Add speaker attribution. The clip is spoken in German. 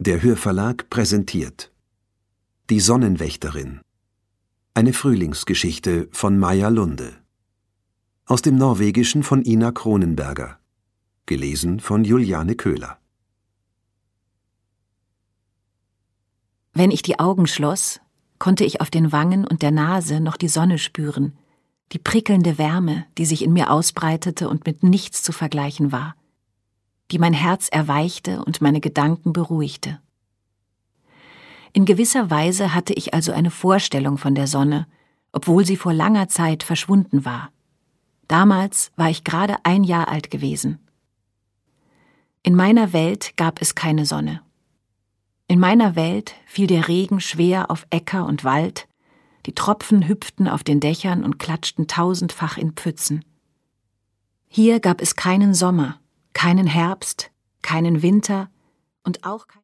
Speaker 1: Der Hörverlag präsentiert Die Sonnenwächterin. Eine Frühlingsgeschichte von Maja Lunde. Aus dem Norwegischen von Ina Kronenberger. Gelesen von Juliane Köhler.
Speaker 2: Wenn ich die Augen schloss, konnte ich auf den Wangen und der Nase noch die Sonne spüren, die prickelnde Wärme, die sich in mir ausbreitete und mit nichts zu vergleichen war, die mein Herz erweichte und meine Gedanken beruhigte. In gewisser Weise hatte ich also eine Vorstellung von der Sonne, obwohl sie vor langer Zeit verschwunden war. Damals war ich gerade 1 Jahr alt gewesen. In meiner Welt gab es keine Sonne. In meiner Welt fiel der Regen schwer auf Äcker und Wald, die Tropfen hüpften auf den Dächern und klatschten tausendfach in Pfützen. Hier gab es keinen Sommer, keinen Herbst, keinen Winter und auch kein